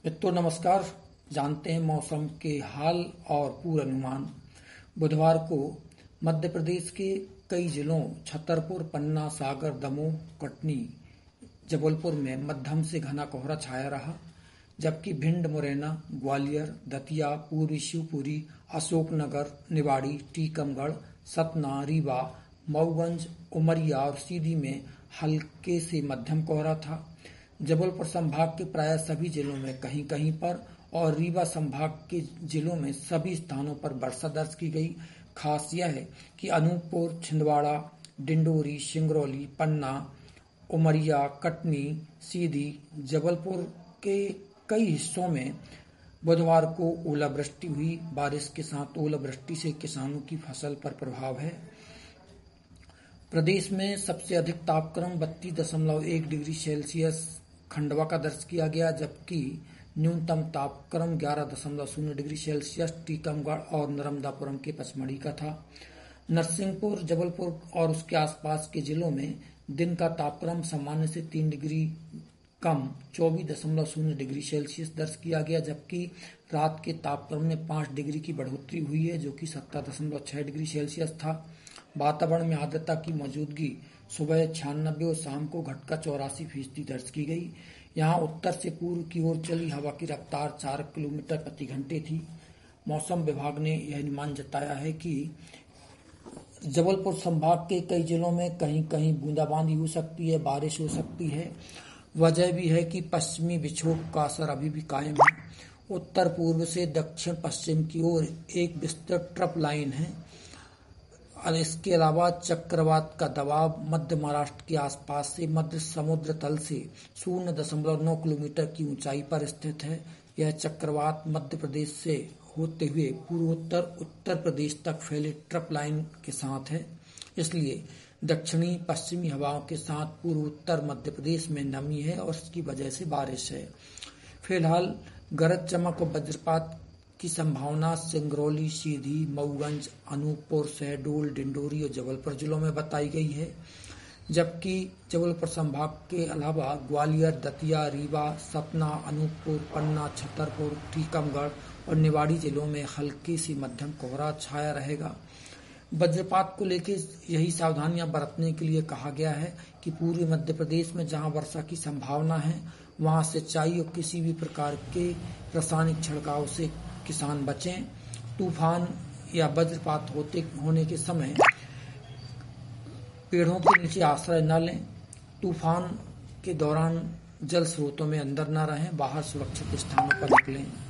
मित्रों नमस्कार। जानते हैं मौसम के हाल और पूर्वानुमान। बुधवार को मध्य प्रदेश के कई जिलों छतरपुर, पन्ना, सागर, दमोह, कटनी, जबलपुर में मध्यम से घना कोहरा छाया रहा, जबकि भिंड, मुरैना, ग्वालियर, दतिया, पूर्वी शिवपुरी, अशोकनगर, निवाड़ी, टीकमगढ़, सतना, रीवा, मऊगंज, उमरिया और सीधी में हल्के से मध्यम कोहरा था। जबलपुर संभाग के प्राय सभी जिलों में कहीं कहीं पर और रीवा संभाग के जिलों में सभी स्थानों पर वर्षा दर्ज की गई। खास यह है कि अनूपपुर, छिंदवाड़ा, डिंडोरी, सिंगरौली, पन्ना, उमरिया, कटनी, सीधी, जबलपुर के कई हिस्सों में बुधवार को ओलावृष्टि हुई। बारिश के साथ ओलावृष्टि से किसानों की फसल पर प्रभाव है। प्रदेश में सबसे अधिक तापक्रम 32.1 डिग्री सेल्सियस खंडवा का दर्ज किया गया, जबकि न्यूनतम तापक्रम 11.0 डिग्री सेल्सियस टीकमगढ़ और नर्मदापुरम के पचमढ़ी का था। नरसिंहपुर, जबलपुर और उसके आसपास के जिलों में दिन का तापक्रम सामान्य से 3 डिग्री कम 24.0 डिग्री सेल्सियस दर्ज किया गया, जबकि रात के तापक्रम में 5 डिग्री की बढ़ोतरी हुई है, जो कि 17.6 डिग्री सेल्सियस था। वातावरण में आर्द्रता की मौजूदगी सुबह 96 और शाम को घटकर 84% दर्ज की गई। यहाँ उत्तर से पूर्व की ओर चली हवा की रफ्तार 4 किलोमीटर प्रति घंटे थी। मौसम विभाग ने यह अनुमान जताया है कि जबलपुर संभाग के कई जिलों में कहीं कहीं बूंदाबांदी हो सकती है, बारिश हो सकती है। वजह भी है कि पश्चिमी विक्षोभ का असर अभी भी कायम है। उत्तर पूर्व से दक्षिण पश्चिम की ओर एक विस्तृत ट्रफ लाइन है और इसके अलावा चक्रवात का दबाव मध्य महाराष्ट्र के आसपास से मध्य समुद्र तल से 0.9 किलोमीटर की ऊंचाई पर स्थित है। यह चक्रवात मध्य प्रदेश से होते हुए पूर्वोत्तर उत्तर प्रदेश तक फैले ट्रफ लाइन के साथ है। इसलिए दक्षिणी पश्चिमी हवाओं के साथ पूर्वोत्तर मध्य प्रदेश में नमी है और इसकी वजह से बारिश है। फिलहाल गरज चमक और वज्रपात की संभावना सिंगरौली, सीधी, मऊगंज, अनूपपुर, शहडोल, डिंडोरी और जबलपुर जिलों में बताई गई है, जबकि जबलपुर संभाग के अलावा ग्वालियर, दतिया, रीवा, सतना, अनूपपुर, पन्ना, छतरपुर, टीकमगढ़ और निवाड़ी जिलों में हल्की से मध्यम कोहरा छाया रहेगा। वज्रपात को लेकर यही सावधानियां बरतने के लिए कहा गया है कि पूर्वी मध्य प्रदेश में जहां वर्षा की संभावना है वहां सिंचाई और किसी भी प्रकार के रासायनिक छिड़काव से किसान बचें। तूफान या वज्रपात होने के समय पेड़ों के नीचे आश्रय न लें। तूफान के दौरान जल स्रोतों में अंदर न रहें। बाहर सुरक्षित स्थानों पर निकलें।